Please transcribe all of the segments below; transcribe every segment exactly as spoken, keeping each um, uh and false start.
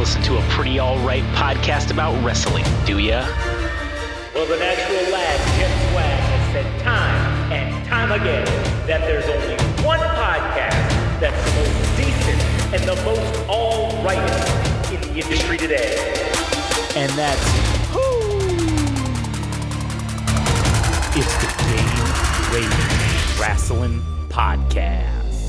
listen to a pretty alright podcast about wrestling, do ya? Well, the natural lad, Jim Swag, has said time and time again that there's only one podcast that's the most decent and the most alright in the industry today. And that's whoo! It's the Game Rage Wrestling Podcast.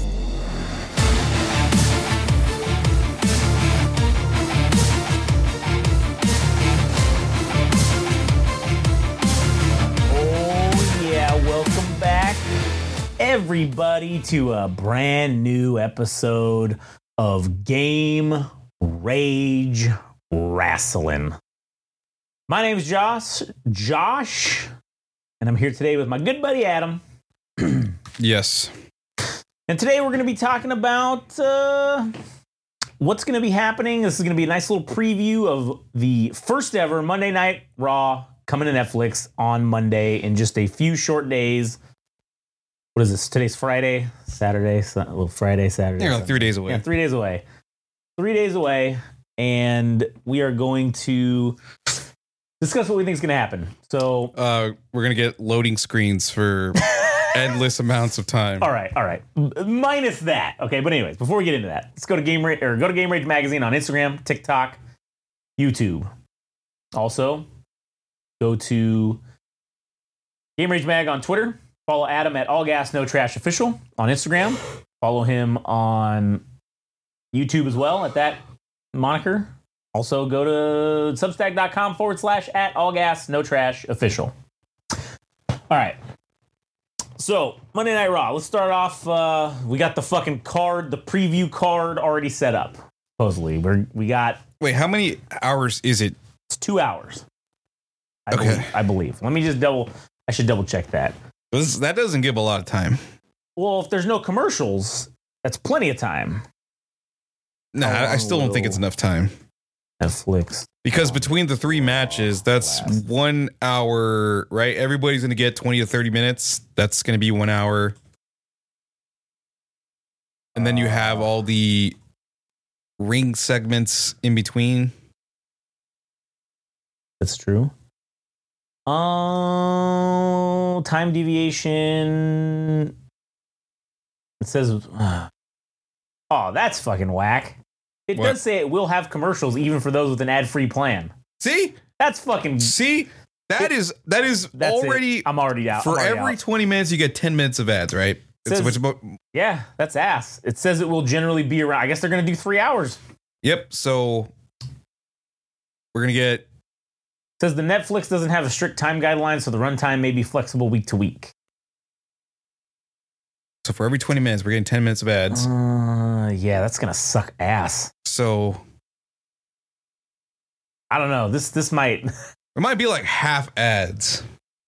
Welcome back, everybody, to a brand new episode of Game Rage Wrestling. My name is Josh, Josh, and I'm here today with my good buddy Adam. Yes. And today we're going to be talking about uh, what's going to be happening. This is going to be a nice little preview of the first ever Monday Night Raw coming to Netflix on Monday in just a few short days. What is this? Today's Friday, Saturday, well, Friday, Saturday. Yeah, like three days away. Yeah, three days away. Three days away, and we are going to discuss what we think is going to happen. So, uh, we're gonna get loading screens for endless amounts of time. All right, all right. Minus that, okay. But anyways, before we get into that, let's go to Game Rage or go to Game Rage Magazine on Instagram, TikTok, YouTube. Also, go to Game Rage Mag on Twitter. Follow Adam at All Gas No Trash Official on Instagram. Follow him on YouTube as well at that moniker. Also go to substack.com forward slash at All Gas No Trash Official. All right. So Monday Night Raw. Let's start off. Uh, we got the fucking card, the preview card already set up. Supposedly, we're we got. Wait, how many hours is it? It's two hours. I Okay. believe, I believe. Let me just double. I should double check that. This, that doesn't give a lot of time. Well, if there's no commercials, that's plenty of time. Nah, I, I still don't think it's enough time. Netflix. Because between the three matches, that's one hour, right? Everybody's going to get twenty to thirty minutes. That's going to be one hour. And then you have all the ring segments in between. That's true. Oh, time deviation. It says, uh, oh, that's fucking whack. It What? does say it will have commercials even for those with an ad-free plan. See? That's fucking. See? That is that is That's already. it. I'm already out. For I'm already every out. twenty minutes, you get ten minutes of ads, right? It's Says- which about. Yeah, that's ass. It says it will generally be around. I guess they're going to do three hours. Yep. So we're going to get. Says the Netflix doesn't have a strict time guideline, so the runtime may be flexible week to week. So for every twenty minutes, we're getting ten minutes of ads. Uh, yeah, that's gonna suck ass. So I don't know. This this might, it might be like half ads.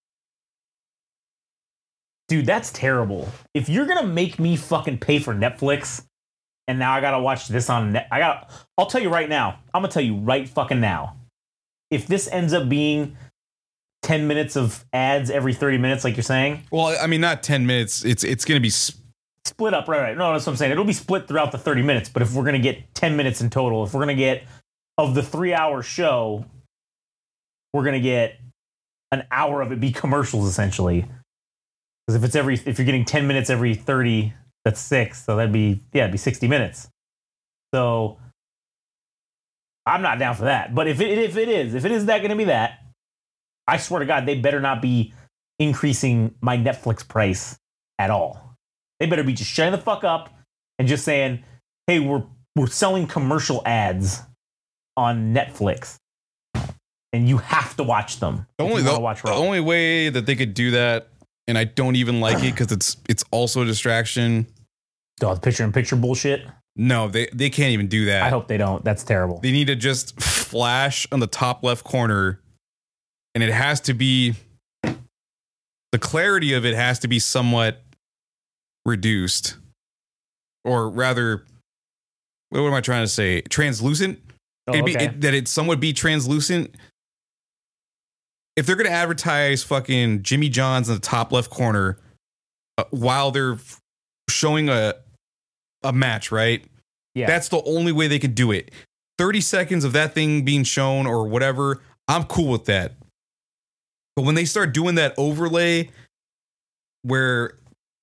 dude. That's terrible. If you're gonna make me fucking pay for Netflix, and now I gotta watch this on net, I got. I'll tell you right now. I'm gonna tell you right fucking now. If this ends up being ten minutes of ads every thirty minutes, like you're saying, Well, I mean, not ten minutes. It's it's going to be. Sp- split up, right? Right. No, that's what I'm saying. It'll be split throughout the thirty minutes. But if we're gonna get ten minutes in total, if we're gonna get of the three hour show, we're gonna get an hour of it be commercials essentially. Because if it's every, if you're getting ten minutes every thirty, that's six. So that'd be yeah, it'd be sixty minutes. So I'm not down for that. But if it if it is, if it is that gonna be that, I swear to God, they better not be increasing my Netflix price at all. They better be just shutting the fuck up and just saying, hey, we're we're selling commercial ads on Netflix. And you have to watch them. the if only you the, wanna watch the Raw. only way that they could do that, and I don't even like it because it's it's also a distraction. Oh, the picture in picture bullshit. No, they they can't even do that. I hope they don't. That's terrible. They need to just flash on the top left corner, and it has to be the clarity of it has to be somewhat reduced, or rather, what am I trying to say? Translucent. Oh, It'd be, okay. it, that it somewhat be translucent. If they're going to advertise fucking Jimmy John's in the top left corner uh, while they're showing a a match, right? Yeah. That's the only way they could do it. thirty seconds of that thing being shown or whatever, I'm cool with that. But when they start doing that overlay where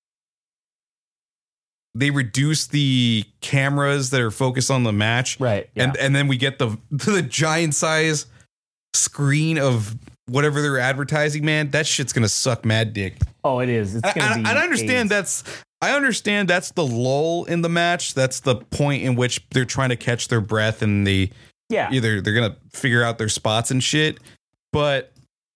they reduce the cameras that are focused on the match, right? Yeah. And and then we get the the giant size screen of whatever they're advertising, man, that shit's gonna suck mad dick. Oh, it is. It's gonna I, be. I, I understand AIDS. that's. I understand that's the lull in the match. That's the point in which they're trying to catch their breath and they yeah either they're gonna figure out their spots and shit. But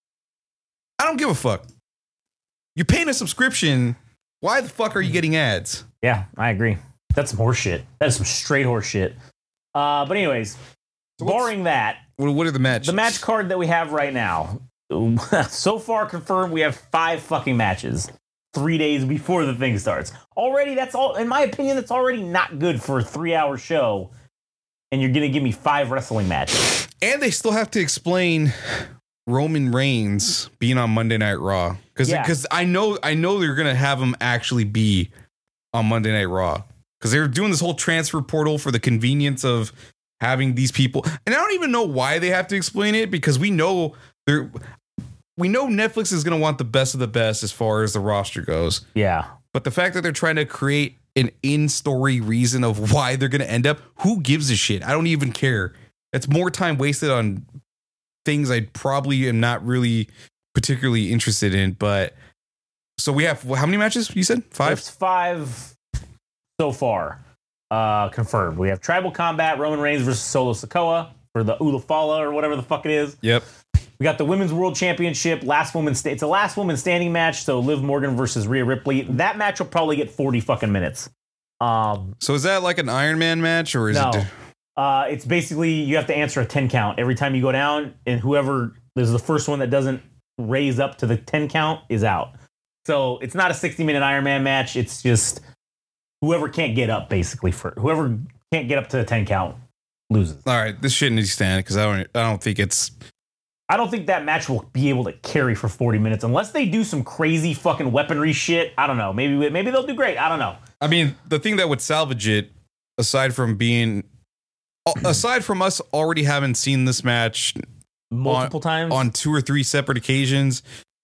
I don't give a fuck. You're paying a subscription. Why the fuck are you getting ads? Yeah, I agree. That's some horse shit. That is some straight horse shit. Uh, but anyways, So barring that, What, what are the matches? the match card that we have right now, so far confirmed, we have five fucking matches. Three days before the thing starts. Already, that's all. In my opinion, that's already not good for a three-hour show. And you're gonna give me five wrestling matches. And they still have to explain Roman Reigns being on Monday Night Raw because Yeah. because I know I know they're gonna have him actually be on Monday Night Raw because they're doing this whole transfer portal for the convenience of having these people. And I don't even know why they have to explain it because we know they're. We know Netflix is going to want the best of the best as far as the roster goes. Yeah. But the fact that they're trying to create an in-story reason of why they're going to end up, who gives a shit? I don't even care. It's more time wasted on things I probably am not really particularly interested in. But so we have, how many matches you said? Five? There's five so far uh, confirmed. We have Tribal Combat, Roman Reigns versus Solo Sikoa for the Ulafala or whatever the fuck it is. Yep. We got the Women's World Championship, last woman. Sta- it's a last woman standing match. So Liv Morgan versus Rhea Ripley. That match will probably get forty fucking minutes. Um, So is that like an Iron Man match or is no, it? uh, it's basically you have to answer a ten count every time you go down, and whoever is the first one that doesn't raise up to the ten count is out. So it's not a sixty minute Iron Man match. It's just whoever can't get up, basically for whoever can't get up to the ten count loses. All right, this shit needs to stand because I don't. I don't think it's. I don't think that match will be able to carry for forty minutes unless they do some crazy fucking weaponry shit. I don't know. Maybe maybe they'll do great. I don't know. I mean, the thing that would salvage it, aside from being, aside from us already having seen this match Multiple on, times on two or three separate occasions,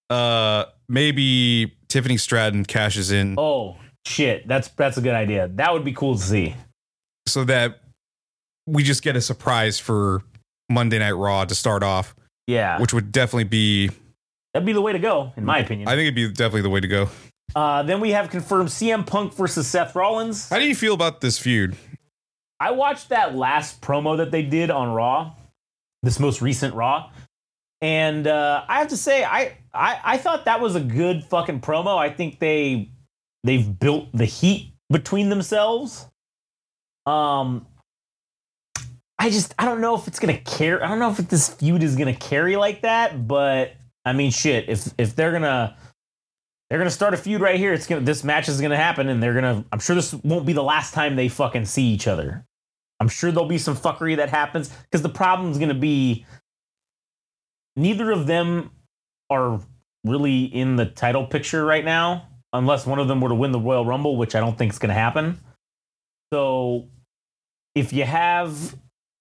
uh, maybe Tiffany Stratton cashes in. Oh shit, that's that's a good idea. That would be cool to see. So that we just get a surprise for Monday Night Raw to start off. Yeah, Which would definitely be, that'd be the way to go, in my opinion. I think it'd be definitely the way to go. Uh, then we have confirmed C M Punk versus Seth Rollins. How do you feel about this feud? I watched that last promo that they did on Raw, this most recent Raw, and uh, I have to say, I, I I thought that was a good fucking promo. I think they they've built the heat between themselves. Um, I just I don't know if it's gonna carry. I don't know if this feud is gonna carry like that. But I mean, shit. If if they're gonna they're gonna start a feud right here, it's gonna this match is gonna happen, and they're gonna. I'm sure this won't be the last time they fucking see each other. I'm sure there'll be some fuckery that happens because the problem's gonna be neither of them are really in the title picture right now, unless one of them were to win the Royal Rumble, which I don't think is gonna happen. So if you have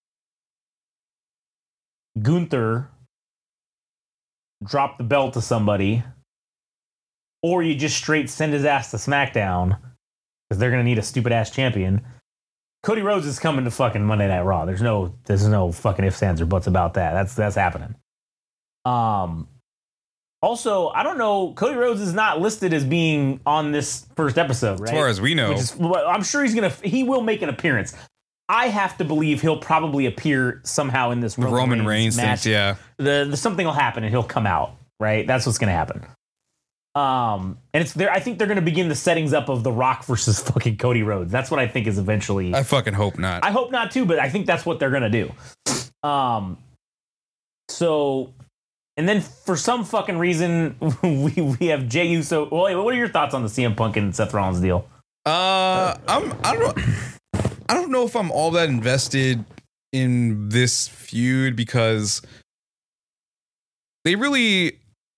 Gunther drop the belt to somebody, or you just straight send his ass to SmackDown because they're gonna need a stupid ass champion. Cody Rhodes is coming to fucking Monday Night Raw. There's no, there's no fucking ifs, ands, or buts about that. That's that's happening. Um. Also, I don't know. Cody Rhodes is not listed as being on this first episode, right? As far as we know, Which is, well, I'm sure he's gonna. He will make an appearance. I have to believe he'll probably appear somehow in this the Roman, Roman Reigns, Reigns match. things, yeah. The, the something will happen and he'll come out. Right, that's what's gonna happen. Um, and it's there. I think they're gonna begin the settings up of The Rock versus fucking Cody Rhodes. That's what I think is eventually. I fucking hope not. I hope not too, but I think that's what they're gonna do. Um, so, and then for some fucking reason, we we have Jey Uso. Well, wait, what are your thoughts on the C M Punk and Seth Rollins deal? Uh, I'm. I don't. I don't know if I'm all that invested in this feud because they really.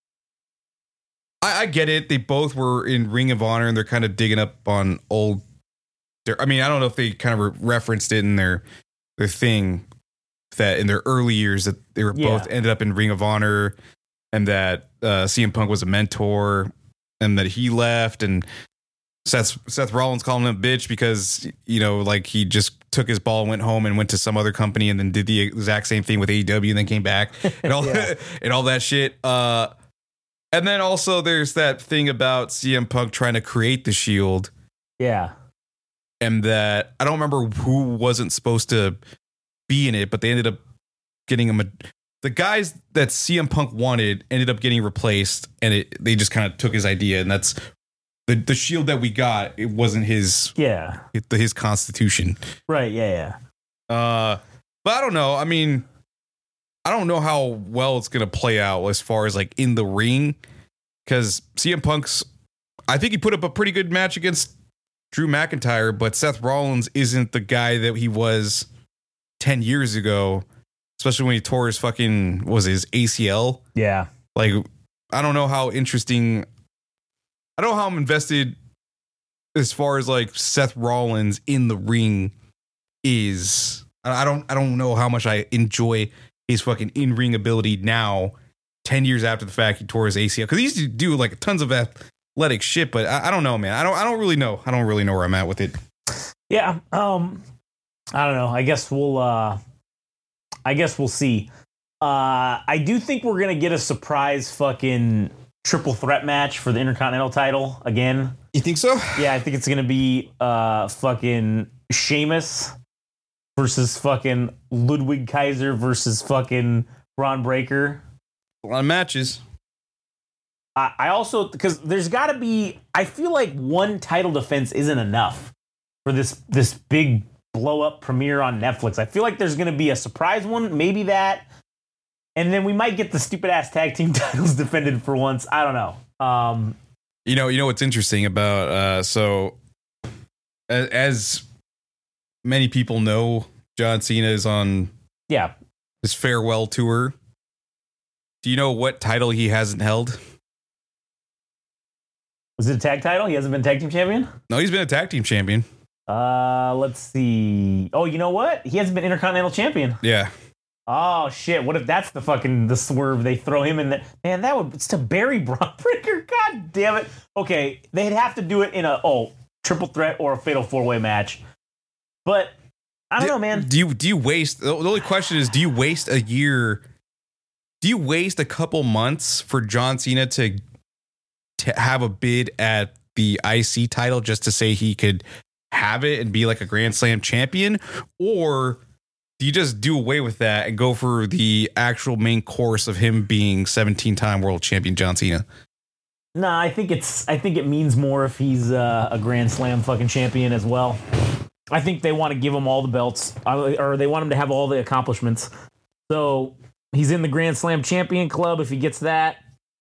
I, I get it. They both were in Ring of Honor and they're kind of digging up on old. I mean, I don't know if they kind of re- referenced it in their their thing, that in their early years that they were Yeah. both ended up in Ring of Honor, and that uh, C M Punk was a mentor, and that he left, and Seth Seth Rollins calling him a bitch because, you know, like he just took his ball, went home, and went to some other company, and then did the exact same thing with A E W, and then came back and all Yeah. and all that shit. Uh, and then also there's that thing about C M Punk trying to create the Shield, Yeah. and that I don't remember who wasn't supposed to be in it, but they ended up getting him. A, the guys that C M Punk wanted ended up getting replaced, and it they just kind of took his idea, and that's. The, the Shield that we got, it wasn't his Yeah. his constitution. Right. Yeah. Yeah. Uh, but I don't know. I mean, I don't know how well it's going to play out as far as like in the ring, because C M Punk's, I think he put up a pretty good match against Drew McIntyre, but Seth Rollins isn't the guy that he was ten years ago, especially when he tore his fucking, what was it, his A C L? Yeah. Like, I don't know how interesting. I don't know how I'm invested as far as like Seth Rollins in the ring is. I don't I don't know how much I enjoy his fucking in-ring ability now, ten years after the fact he tore his A C L. Because he used to do like tons of athletic shit, but I, I don't know, man. I don't I don't really know. I don't really know where I'm at with it. Yeah. Um, I don't know. I guess we'll. Uh, I guess we'll see. Uh, I do think we're gonna get a surprise fucking triple threat match for the Intercontinental title again. You think so? Yeah, I think it's gonna be uh fucking Sheamus versus fucking Ludwig Kaiser versus fucking Braun Breaker. A lot of matches. I, I also because there's got to be. I feel like one title defense isn't enough for this this big blow up premiere on Netflix. I feel like there's gonna be a surprise one, maybe that. And then we might get the stupid ass tag team titles defended for once. I don't know. Um, You know, you know what's interesting about uh, so as, as many people know, John Cena is on yeah. his farewell tour. Do you know what title he hasn't held? Was it a tag title? He hasn't been tag team champion? No, he's been a tag team champion. Uh, let's see. Oh, you know what? He hasn't been Intercontinental champion. Yeah. Oh shit! What if that's the fucking the swerve? They throw him in the man. That would it's to bury Braun Breaker. God damn it! Okay, they'd have to do it in a oh triple threat or a fatal four way match. But I don't do, know, man. Do you do you waste? The only question is, do you waste a year? Do you waste a couple months for John Cena to to have a bid at the I C title just to say he could have it and be like a Grand Slam champion, or do you just do away with that and go for the actual main course of him being seventeen-time world champion John Cena? Nah, I think it's. I think it means more if he's uh, a Grand Slam fucking champion as well. I think they want to give him all the belts, or they want him to have all the accomplishments. So he's in the Grand Slam champion club. If he gets that,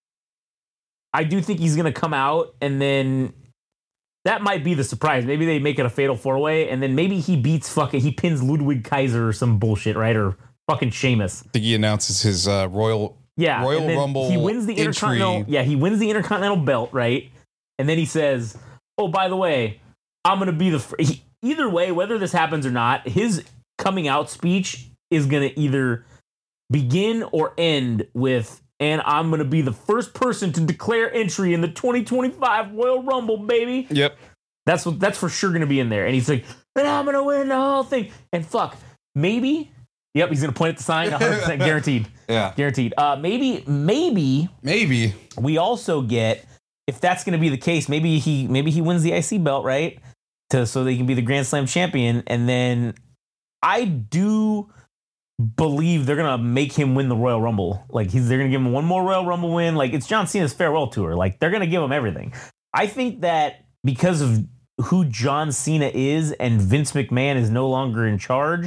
I do think he's going to come out, and then that might be the surprise. Maybe they make it a fatal four way, and then maybe he beats fucking he pins Ludwig Kaiser or some bullshit, right? Or fucking Sheamus. I think he announces his uh, Royal Yeah, Royal and then Rumble. He wins the entry. Intercontinental. Yeah, he wins the Intercontinental belt, right? And then he says, "Oh, by the way, I'm gonna be the." Fr-. He, either way, whether this happens or not, his coming out speech is gonna either begin or end with, "And I'm gonna be the first person to declare entry in the twenty twenty-five Royal Rumble, baby." Yep. That's what. That's for sure gonna be in there. And he's like, "And I'm gonna win the whole thing." And fuck, maybe. Yep, he's gonna point at the sign. one hundred percent guaranteed. Yeah. Guaranteed. Uh, maybe, maybe Maybe. we also get, if that's going to be the case, maybe he maybe he wins the I C belt, right? To so they can be the Grand Slam champion, and then I do believe they're gonna make him win the Royal Rumble. Like he's they're gonna give him one more Royal Rumble win. Like it's John Cena's farewell tour. Like they're gonna give him everything. I think that because of who John Cena is and Vince McMahon is no longer in charge,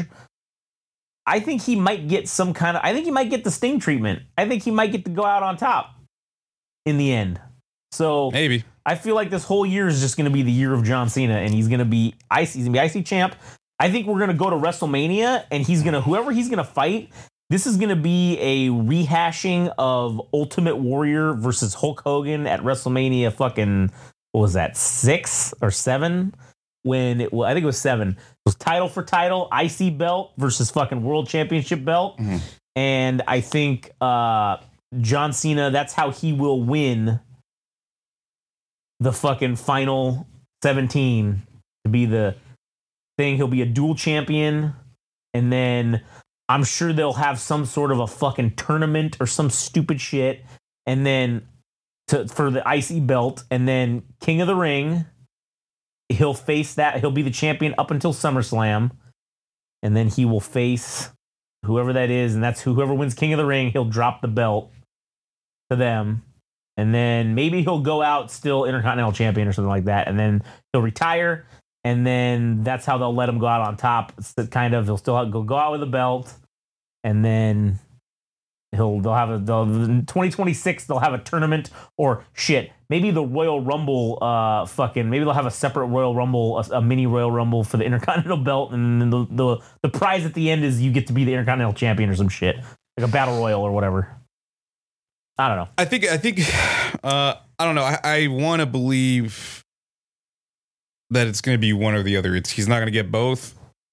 I think he might get some kind of, I think he might get the Sting treatment. I think he might get to go out on top in the end. So Maybe. I feel like this whole year is just going to be the year of John Cena, and he's going to be I C, he's going to be I C champ. I think we're going to go to WrestleMania, and he's going to, whoever he's going to fight, this is going to be a rehashing of Ultimate Warrior versus Hulk Hogan at WrestleMania fucking, what was that, six or seven? when it well, I think it was seven. It was title for title, I C belt versus fucking world championship belt. Mm-hmm. And I think uh, John Cena, that's how he will win the fucking final seventeen to be the thing. He'll be a dual champion. And then I'm sure they'll have some sort of a fucking tournament or some stupid shit. And then to, for the I C belt. And then King of the Ring, he'll face that. He'll be the champion up until SummerSlam. And then he will face whoever that is. And that's whoever wins King of the Ring. He'll drop the belt to them. And then maybe he'll go out still Intercontinental Champion or something like that. And then he'll retire. And then that's how they'll let him go out on top. It's the kind of, he'll still go, go out with a belt. And then he'll, they'll have a, they'll, in twenty twenty-six, they'll have a tournament or shit. Maybe the Royal Rumble, uh, fucking, maybe they'll have a separate Royal Rumble, a, a mini Royal Rumble for the Intercontinental belt. And then the, the, the prize at the end is you get to be the Intercontinental Champion or some shit. Like a Battle Royal or whatever. I don't know. I think, I think, uh, I don't know. I, I want to believe that it's going to be one or the other. It's, he's not going to get both.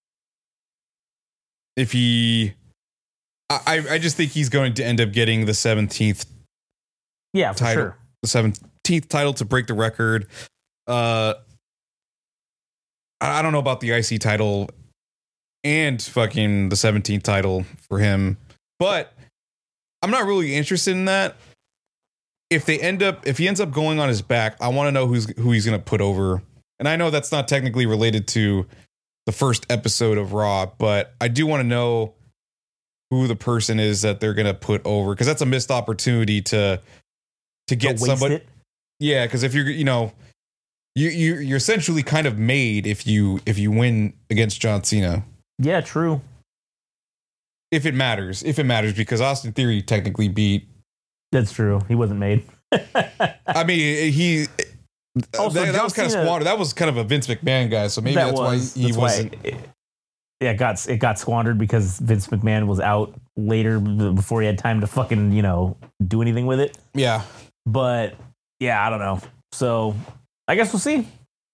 If he, I, I just think he's going to end up getting the seventeenth. Yeah, for title, sure. The seventeenth title to break the record. Uh, I, I don't know about the I C title and fucking the seventeenth title for him, but I'm not really interested in that. If they end up, if he ends up going on his back, I want to know who's who he's going to put over. And I know that's not technically related to the first episode of Raw, but I do want to know who the person is that they're going to put over, because that's a missed opportunity to to get somebody. It. Yeah, because if you're, you know, you you you're essentially kind of made if you if you win against John Cena. Yeah, true. If it matters, if it matters, because Austin Theory technically beat. That's true. He wasn't made. I mean, he. Also, that, that was kind Cena, of squandered. That was kind of a Vince McMahon guy, so maybe that that's was, why he was. It, yeah, it got it got squandered because Vince McMahon was out later before he had time to fucking, you know, do anything with it. Yeah, but yeah, I don't know. So I guess we'll see.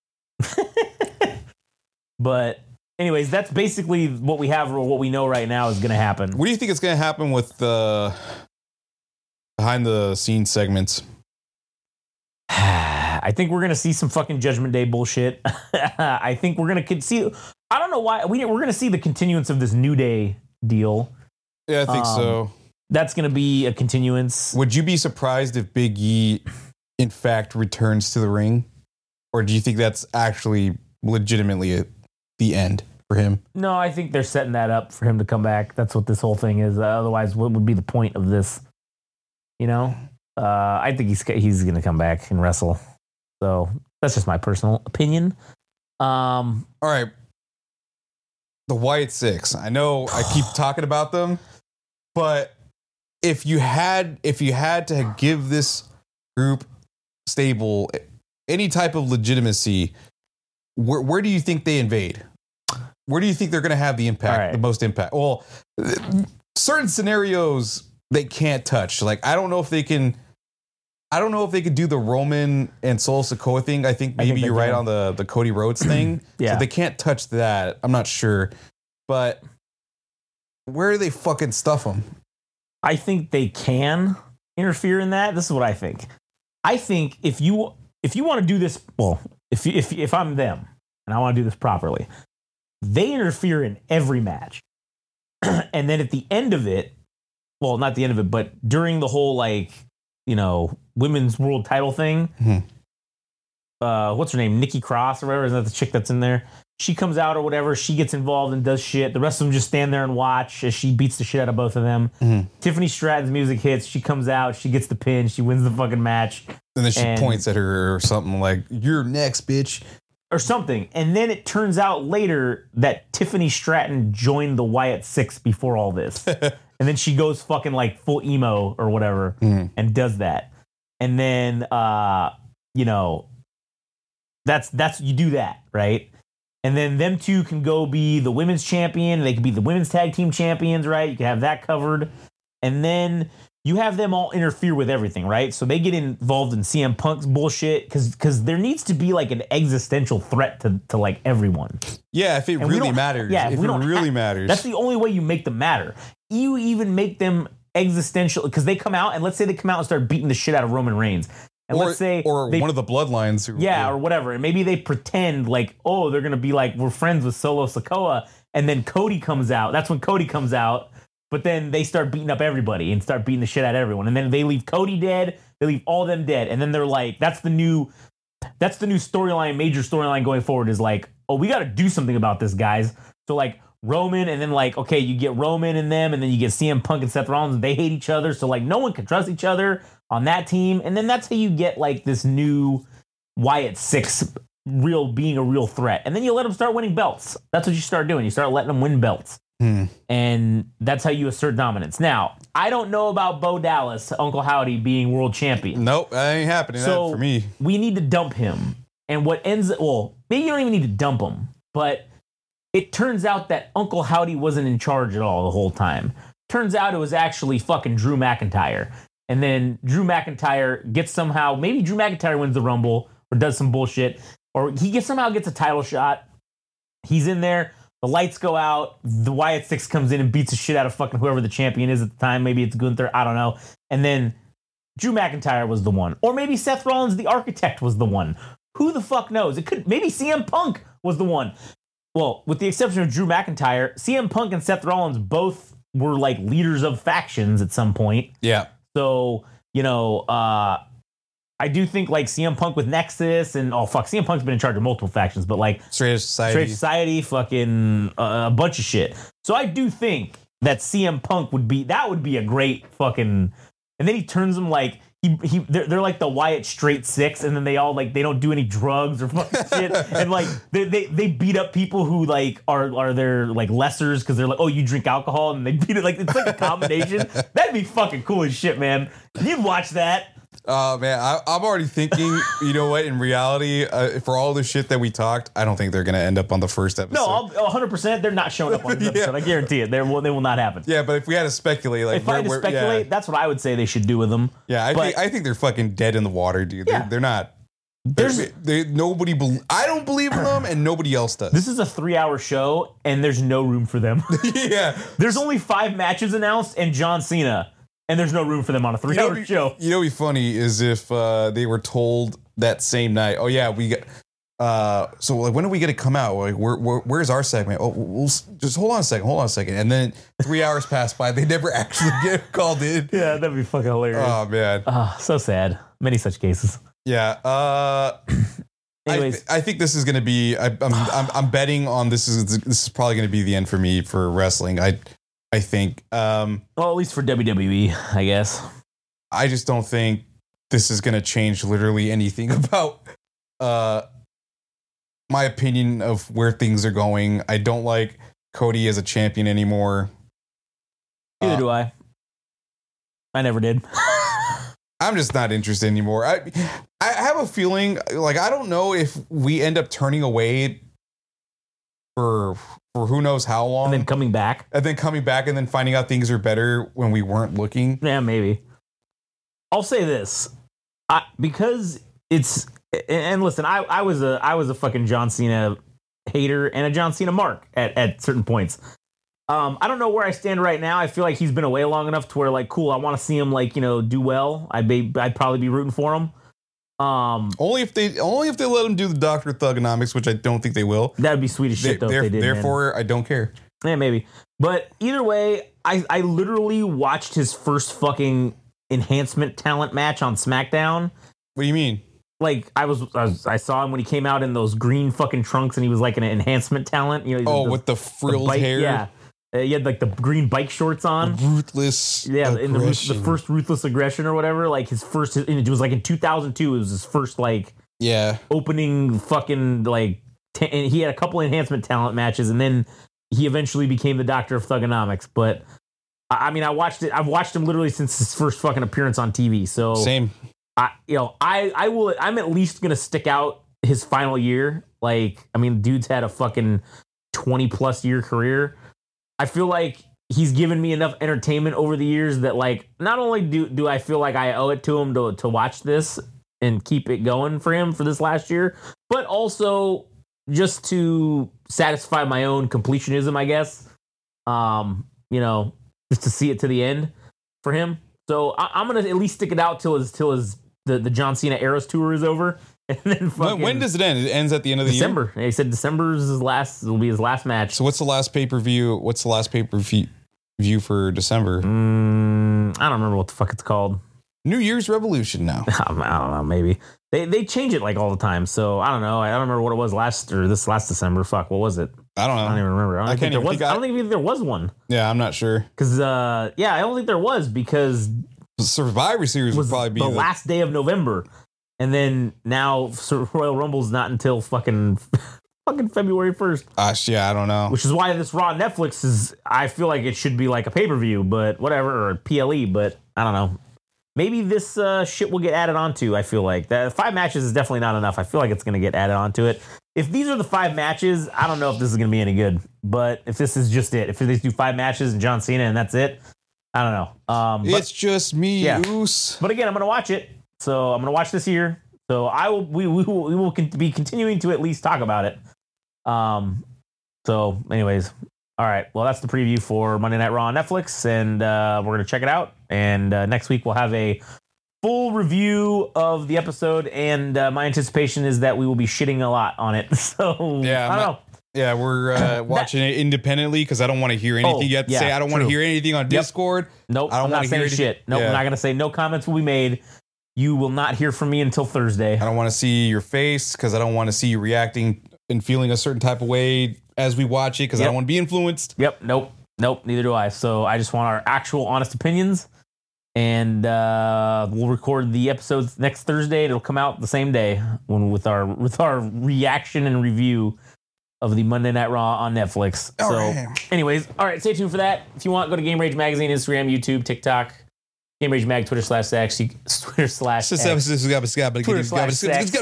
But anyways, that's basically what we have or what we know right now is going to happen. What do you think is going to happen with the behind the scenes segments? I think we're going to see some fucking Judgment Day bullshit. I think we're going to see. I don't know why. We, we're going to see the continuance of this New Day deal. Yeah, I think um, so. That's going to be a continuance. Would you be surprised if Big E, in fact, returns to the ring? Or do you think that's actually legitimately a, the end for him? No, I think they're setting that up for him to come back. That's what this whole thing is. Uh, otherwise, what would be the point of this? You know? Uh, I think he's he's going to come back and wrestle. So that's just my personal opinion. Um, All right. The Wyatt Six. I know I keep talking about them, but if you had if you had to give this group stable any type of legitimacy, where where do you think they invade? Where do you think they're going to have the impact, right. the most impact? Well, certain scenarios they can't touch. Like I don't know if they can. I don't know if they could do the Roman and Sol Sikoa thing. I think maybe I think you're right on the, the Cody Rhodes thing. Yeah. So they can't touch that. I'm not sure. But where do they fucking stuff them? I think they can interfere in that. This is what I think. I think if you if you want to do this, well, if if if I'm them and I want to do this properly, they interfere in every match. And then at the end of it, well, not the end of it, but during the whole like, you know, women's world title thing. Mm-hmm. Uh, what's her name? Nikki Cross or whatever. Isn't that the chick that's in there? She comes out or whatever. She gets involved and does shit. The rest of them just stand there and watch as she beats the shit out of both of them. Mm-hmm. Tiffany Stratton's music hits. She comes out. She gets the pin. She wins the fucking match. And then she and, points at her or something like, "You're next, bitch." Or something. And then it turns out later that Tiffany Stratton joined the Wyatt Six before all this. And then she goes fucking like full emo or whatever mm. and does that. And then, uh, you know, that's, that's, you do that, right? And then them two can go be the women's champion. They can be the women's tag team champions, right? You can have that covered. And then you have them all interfere with everything, right? So they get involved in C M Punk's bullshit because because there needs to be like an existential threat to, to like everyone. Yeah, if it And we really don't- matters. yeah, if we it don't really ha- matters. That's the only way you make them matter. You even make them existential because they come out and let's say they come out and start beating the shit out of Roman Reigns. And or, let's say or they, one of the bloodlines. Who, yeah, or whatever. And maybe they pretend like, oh, they're gonna be like, we're friends with Solo Sikoa, and then Cody comes out. That's when Cody comes out. But then they start beating up everybody and start beating the shit out of everyone. And then they leave Cody dead. They leave all them dead. And then they're like, that's the new, that's the new storyline, major storyline going forward is like, oh, we got to do something about this, guys. So like Roman, and then like, okay, you get Roman and them, and then you get C M Punk and Seth Rollins, and they hate each other. So like, no one can trust each other on that team. And then that's how you get like this new Wyatt Six real being a real threat. And then you let them start winning belts. That's what you start doing. You start letting them win belts. Hmm. And that's how you assert dominance. Now, I don't know about Bo Dallas, Uncle Howdy, being world champion. Nope, that ain't happening So that for me. we need to dump him. And what ends, well, maybe you don't even need to dump him, but it turns out that Uncle Howdy wasn't in charge at all the whole time. Turns out it was actually fucking Drew McIntyre. And then Drew McIntyre gets somehow, maybe Drew McIntyre wins the Rumble or does some bullshit, or he gets somehow gets a title shot. He's in there. The lights go out. The Wyatt Six comes in and beats the shit out of fucking whoever the champion is at the time. Maybe it's Gunther. I don't know. And then Drew McIntyre was the one. Or maybe Seth Rollins, the architect, was the one. Who the fuck knows? It could. Maybe C M Punk was the one. Well, with the exception of Drew McIntyre, C M Punk and Seth Rollins both were like leaders of factions at some point. Yeah. So, you know, uh, I do think like C M Punk with Nexus and oh fuck, C M Punk's been in charge of multiple factions, but like Straight Society. Straight Society, fucking uh, a bunch of shit. So I do think that C M Punk would be that would be a great fucking. And then he turns them like he he they're, they're like the Wyatt Straight Six, and then they all like they don't do any drugs or fucking shit, and like they, they they beat up people who like are are their like lessers because they're like, oh, you drink alcohol, and they beat it like it's like a combination. That'd be fucking cool as shit, man. You'd watch that. Oh man, I, I'm already thinking. You know what? In reality, uh, for all the shit that we talked, I don't think they're gonna end up on the first episode. No, I'll- one hundred percent. They're not showing up on this Yeah. episode. I guarantee it. They will. They will not happen. Yeah, but if we had to speculate, like If I had to we're- we're- speculate, yeah, that's what I would say they should do with them. yeah, I but- think I think they're fucking dead in the water, dude. Yeah. They're, they're not. There's They, they, nobody. Be, I don't believe in them, and nobody else does. this is a three-hour show, and there's no room for them. yeah, There's only five matches announced, and John Cena, and there's no room for them on a you know, three-hour what'd be- show. You know, what'd be funny is if uh, they were told that same night. Oh yeah, we got. Uh, so like, when are we gonna come out? Like, where, where, where's our segment? Oh, we'll, s- just hold on a second. Hold on a second. And then three hours pass by. They never actually get called in. Yeah, that'd be fucking hilarious. Oh man. Ah, so sad. Many such cases. Yeah. Uh, I, Anyways, th- I think this is gonna be. I, I'm, I'm I'm betting on this is this is probably gonna be the end for me for wrestling. I I think. Um, well, at least for W W E, I guess. I just don't think this is gonna change literally anything about uh my opinion of where things are going. I don't like Cody as a champion anymore. Neither Uh, do I. I never did. I'm just not interested anymore. I I have a feeling like I don't know if we end up turning away for for who knows how long, And then coming back. and then coming back and then finding out things are better when we weren't looking. Yeah, maybe. I'll say this, I, because it's and listen, I, I was a I was a fucking John Cena hater and a John Cena mark at, at certain points. Um, I don't know where I stand right now. I feel like he's been away long enough to where like, cool, I want to see him like you know do well. I'd be I'd probably be rooting for him. Um, Only if they only if they let him do the Doctor Thugonomics, which I don't think they will. that'd be sweet as They, shit though. If there- they did. man. therefore, I don't care. Yeah, maybe. But either way, I, I literally watched his first fucking enhancement talent match on SmackDown. What do you mean? Like I was, I was, I saw him when he came out in those green fucking trunks, and he was like an enhancement talent. You know, Oh, the, with the the frilled bike- hair, Yeah, uh, he had like the green bike shorts on. ruthless. Yeah, in the, the aggression. first ruthless aggression or whatever. Like his first, and it was like in two thousand two. It was his first like Yeah, opening fucking like. T- and he had a couple enhancement talent matches, and then he eventually became the Doctor of Thugonomics. But I I mean, I watched it. I've watched him literally since his first fucking appearance on T V. So same. I, you know, I, I will. I'm at least gonna stick out his final year. Like, I mean, dude's had a fucking twenty plus year career. I feel like he's given me enough entertainment over the years that, like, not only do do I feel like I owe it to him to to watch this and keep it going for him for this last year, but also just to satisfy my own completionism, I guess. Um, you know, just to see it to the end for him. So I, I'm gonna at least stick it out till his till his the, the John Cena Eras tour is over, and then when, when does it end? It ends at the end of the December. year. December. He said December is his last. Will be his last match. So what's the last pay per view? What's the last pay per view for December? Mm, I don't remember what the fuck it's called. New Year's Revolution now. I don't know. Maybe they they change it like all the time. So I don't know. I don't remember what it was last or this last December. Fuck. What was it? I don't know. I don't even remember. I don't, I think, can't there even was, think I, I don't think there was one. Yeah, I'm not sure. Because, uh, yeah, I don't think there was because Survivor Series was would probably be the, the last day of November. And then now Royal Rumble's not until fucking fucking February first. Gosh, yeah, I don't know. Which is why this Raw Netflix is, I feel like it should be like a pay-per-view, but whatever, or a P L E, but I don't know. Maybe this uh, shit will get added onto, I feel like. That five matches is definitely not enough. I feel like it's going to get added onto it. If these are the five matches, I don't know if this is going to be any good. But if this is just it, if they do five matches and John Cena and that's it, I don't know. Um, but, it's just me, yeah. Oos. But again, I'm going to watch it. So I'm going to watch this year. So I will. We, we will. We will be continuing to at least talk about it. Um. So, anyways, all right. Well, that's the preview for Monday Night Raw on Netflix, and uh, we're gonna check it out. And uh, next week we'll have a full review of the episode. And uh, my anticipation is that we will be shitting a lot on it. So yeah, I don't my, know. Yeah, we're uh, watching that, it independently because I don't want to hear anything oh, you have to yeah, say. I don't want to true. hear anything on Discord. Yep. Nope. I don't I'm want not to hear saying shit. Nope. Yeah. I'm not gonna say no comments will be made. You will not hear from me until Thursday. I don't want to see your face because I don't want to see you reacting and feeling a certain type of way as we watch it because yep. I don't want to be influenced. Yep. Nope. Nope. Neither do I. So I just want our actual honest opinions. And uh, we'll record the episodes next Thursday. It'll come out the same day when with our with our reaction and review of the Monday Night Raw on Netflix. All so right. anyways, all right, stay tuned for that. If you want, go to Game Rage Magazine, Instagram, YouTube, TikTok. Game Rage Mag, Twitter slash X, Twitter slash X. Twitter slash X.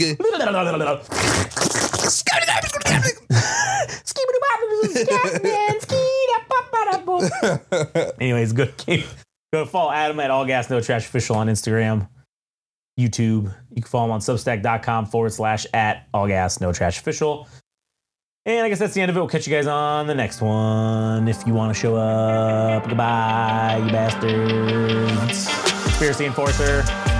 Anyways, go, go follow Adam at All Gas No Trash Official on Instagram, YouTube. You can follow him on Substack.com forward slash at All Gas No Trash Official. And I guess that's the end of it. We'll catch you guys on the next one. If you want to show up, goodbye, you bastards. Conspiracy Enforcer.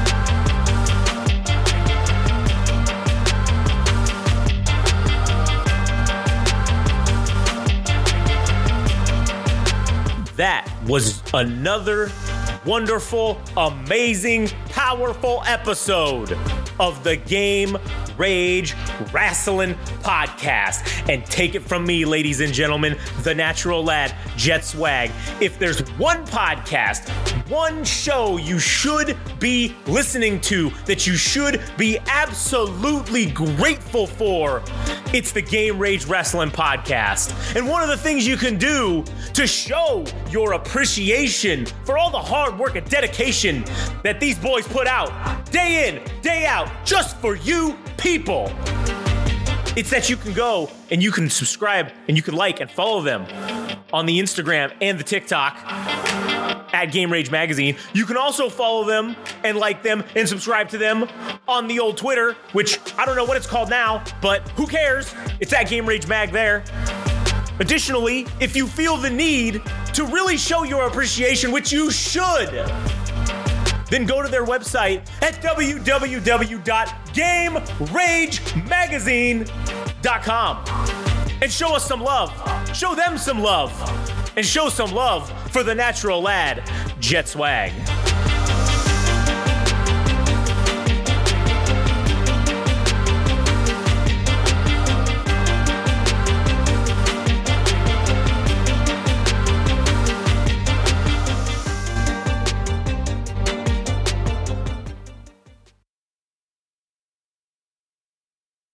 That was another wonderful, amazing, powerful episode of the Game Rage Wrestling Podcast. And take it from me, ladies and gentlemen, the natural lad, Jet Swag. If there's one podcast, one show you should be listening to, that you should be absolutely grateful for, it's the Game Rage Wrestling Podcast. And one of the things you can do to show your appreciation for all the hard work and dedication that these boys put out day in, day out, just for you people, it's that you can go and you can subscribe and you can like and follow them on the Instagram and the TikTok at Game Rage Magazine. You can also follow them and like them and subscribe to them on the old Twitter, which I don't know what it's called now, but who cares? It's at Game Rage Mag there. Additionally, if you feel the need to really show your appreciation, which you should, then go to their website at w w w dot game rage magazine dot com and show us some love. Show them some love. And show some love for the natural lad, Jet Swag.